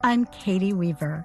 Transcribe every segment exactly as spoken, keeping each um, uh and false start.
I'm Katie Weaver.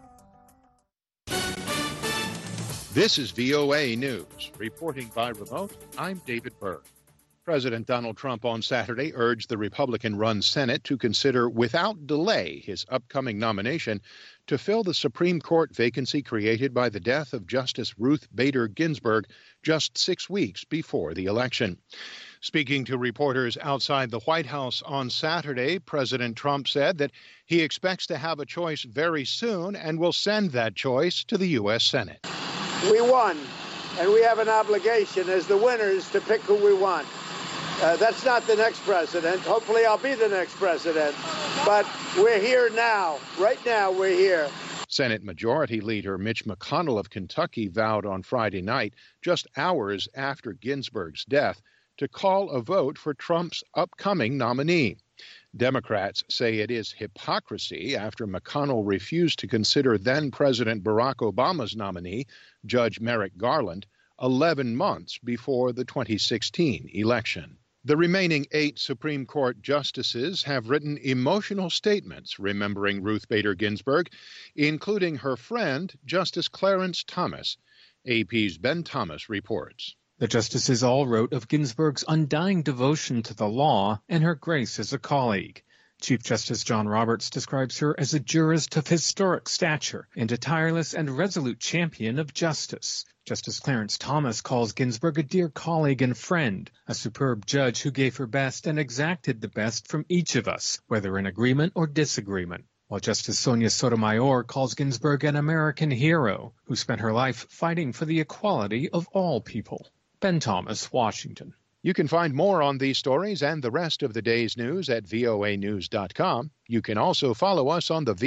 This is V O A News. Reporting by remote, I'm David Berg. President Donald Trump on Saturday urged the Republican-run Senate to consider without delay his upcoming nomination to fill the Supreme Court vacancy created by the death of Justice Ruth Bader Ginsburg just six weeks before the election. Speaking to reporters outside the White House on Saturday, President Trump said that he expects to have a choice very soon and will send that choice to the U S Senate. We won, and we have an obligation as the winners to pick who we want. Uh, that's not the next president. Hopefully I'll be the next president. But we're here now. Right now we're here. Senate Majority Leader Mitch McConnell of Kentucky vowed on Friday night, just hours after Ginsburg's death, to call a vote for Trump's upcoming nominee. Democrats say it is hypocrisy after McConnell refused to consider then-President Barack Obama's nominee, Judge Merrick Garland, eleven months before the twenty sixteen election. The remaining eight Supreme Court justices have written emotional statements remembering Ruth Bader Ginsburg, including her friend, Justice Clarence Thomas. A P's Ben Thomas reports. The justices all wrote of Ginsburg's undying devotion to the law and her grace as a colleague. Chief Justice John Roberts describes her as a jurist of historic stature and a tireless and resolute champion of justice. Justice Clarence Thomas calls Ginsburg a dear colleague and friend, a superb judge who gave her best and exacted the best from each of us, whether in agreement or disagreement. While Justice Sonia Sotomayor calls Ginsburg an American hero who spent her life fighting for the equality of all people. Ben Thomas, Washington. You can find more on these stories and the rest of the day's news at voa news dot com. You can also follow us on the